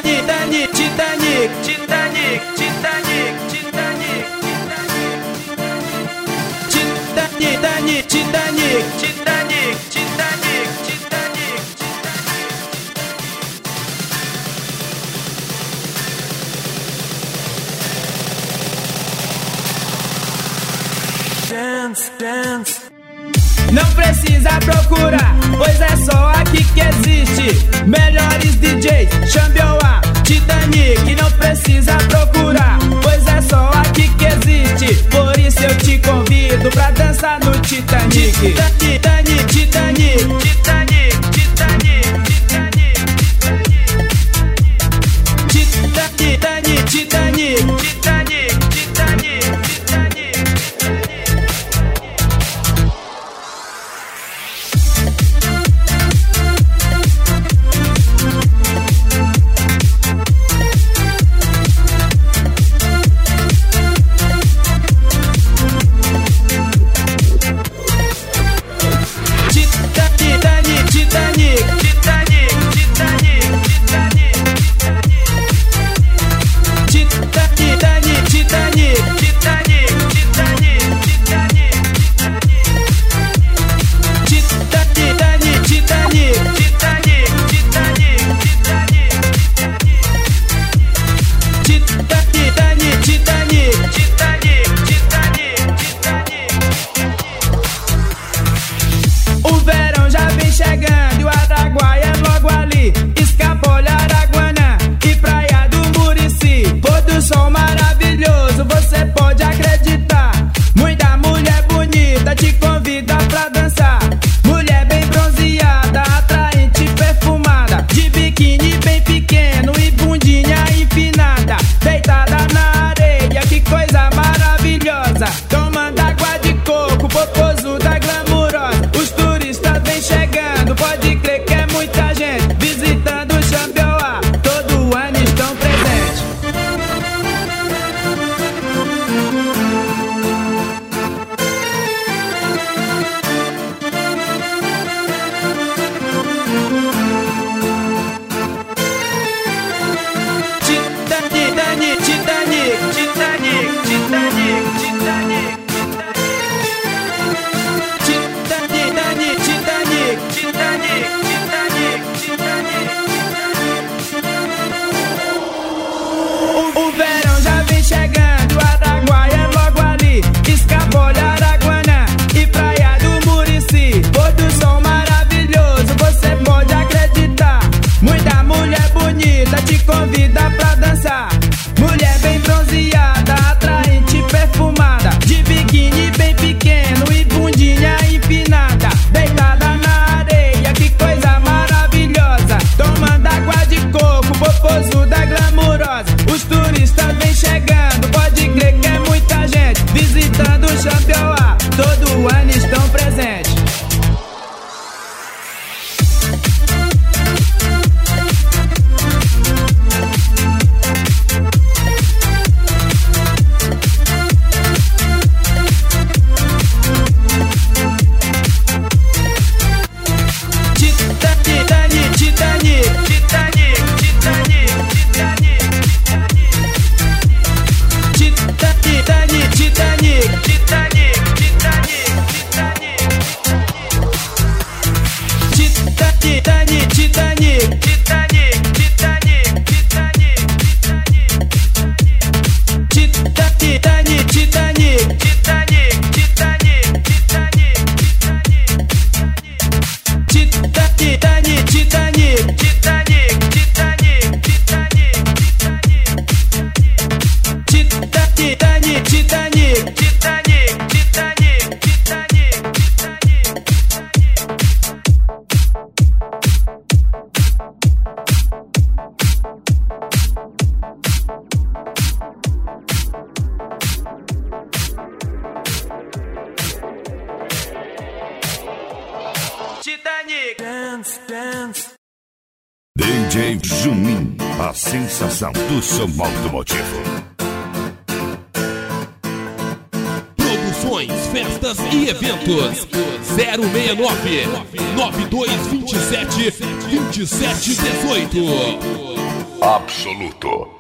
Titanic, Titanic, Titanic, Titanic, Titanic, Titanic, Titanic, Titanic, Titanic, Titanic. Dance, dance. Não precisa procurar, pois é só aqui que existe melhores DJs, Xambioá, Titanic. Não precisa procurar, pois é só aqui que existe. Por isso eu te convido pra dançar no Titanic. Titanic, Titanic, Titanic, Titanic, Titanic, Titanic, Titanic, Titanic, Titanic. Dance, dance. DJ Juninho, a sensação do som automotivo. Produções, festas e eventos. 069 9227 2718. absoluto.